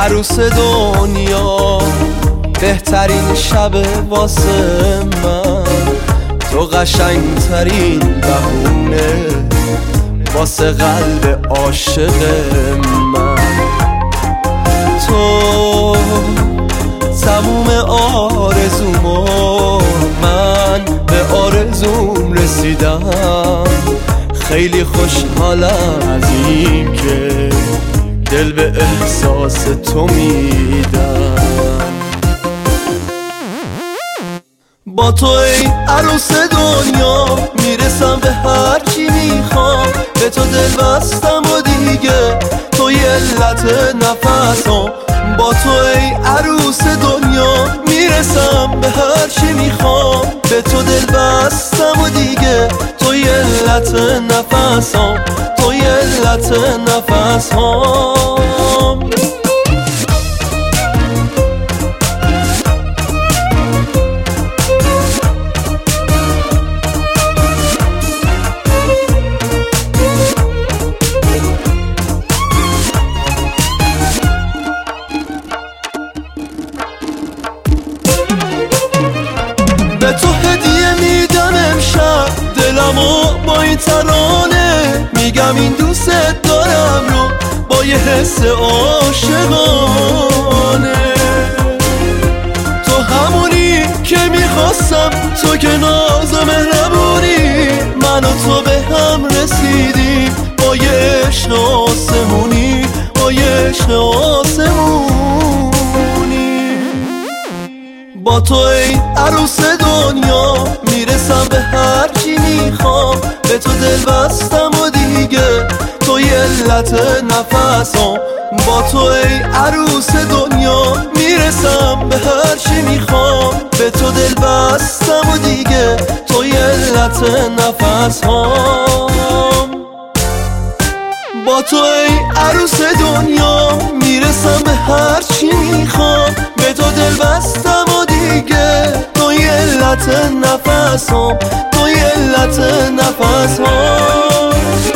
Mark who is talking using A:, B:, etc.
A: عروس دنیا، بهترین شب واسه من، تو قشنگترین بهونه واسه قلب عاشق من. تو تموم آرزومو، من به آرزوم رسیدم. خیلی خوشحالم از این که دل به احساس تو میدم. با تو ای عروس دنیا میرسم به هر چی میخوام، به تو دل بستم و دیگه توی علت نفسم. با تو ای عروس دنیا میرسم به هر چی میخوام، به تو دل بستم و دیگه توی علت نفسم، توی علت نفسم. به تو هدیه میدم امشب دلمو با این ترانه، میگم این دوست دارم رو با یه حس عاشقانه. تو همونی که میخواستم، تو که ناز و مهربونی، من و تو به هم رسیدیم با یه عشق آسمونی، با یه عشق آسمونی. با تو ای عروس دنیا میرسم به هر چی میخوام، به تو دل بستم و دیگه توی علت نفسم. با تو ای عروس دنیا میرسم به هر چی میخوام، به تو دل بستم و دیگه توی علت نفسم. با تو ای عروس دنیا میرسم به هر چی میخوام، به تو دل بستم و دیگه توی علت نفسم، توی علت نفسم.